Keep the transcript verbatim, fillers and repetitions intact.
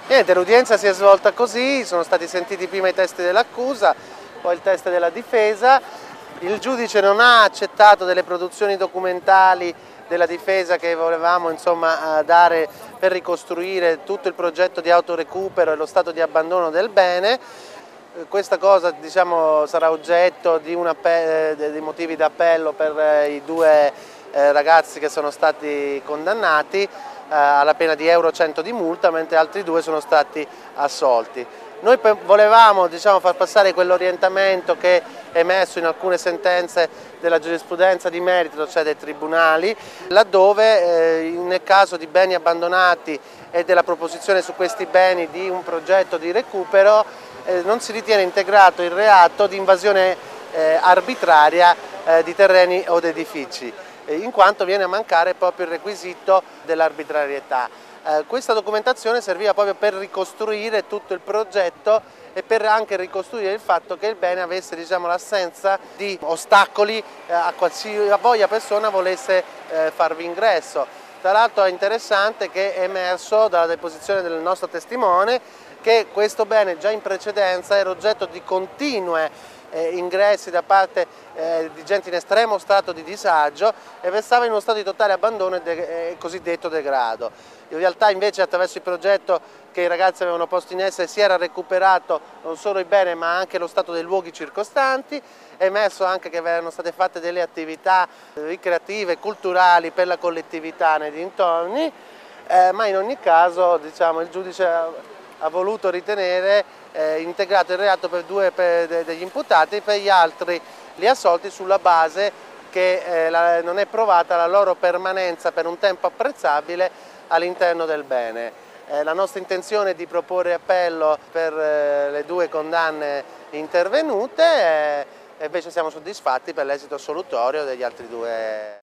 Niente, l'udienza si è svolta così, sono stati sentiti prima i testi dell'accusa, poi il test della difesa. Il giudice non ha accettato delle produzioni documentali della difesa che volevamo insomma, dare per ricostruire tutto il progetto di autorecupero e lo stato di abbandono del bene. Questa cosa diciamo, sarà oggetto di, un di motivi d'appello per i due eh, ragazzi che sono stati condannati eh, alla pena di euro cento di multa, mentre altri due sono stati assolti. Noi volevamo diciamo, far passare quell'orientamento che è emesso in alcune sentenze della giurisprudenza di merito, cioè dei tribunali, laddove eh, nel caso di beni abbandonati e della proposizione su questi beni di un progetto di recupero eh, non si ritiene integrato il reato di invasione eh, arbitraria eh, di terreni o di edifici, eh, in quanto viene a mancare proprio il requisito dell'arbitrarietà. Eh, questa documentazione serviva proprio per ricostruire tutto il progetto e per anche ricostruire il fatto che il bene avesse diciamo, l'assenza di ostacoli eh, a qualsivoglia persona volesse eh, farvi ingresso. Tra l'altro è interessante che è emerso dalla deposizione del nostro testimone che questo bene già in precedenza era oggetto di continue Eh, ingressi da parte eh, di gente in estremo stato di disagio e versava in uno stato di totale abbandono e, de e cosiddetto degrado. In realtà invece attraverso il progetto che i ragazzi avevano posto in essere si era recuperato non solo il bene ma anche lo stato dei luoghi circostanti, è emerso anche che erano state fatte delle attività ricreative e culturali per la collettività nei dintorni, eh, ma in ogni caso diciamo, il giudice ha, ha voluto ritenere Eh, integrato il reato per due per degli imputati e per gli altri li ha assolti sulla base che eh, la, non è provata la loro permanenza per un tempo apprezzabile all'interno del bene. Eh, la nostra intenzione è di proporre appello per eh, le due condanne intervenute eh, e invece siamo soddisfatti per l'esito assolutorio degli altri due.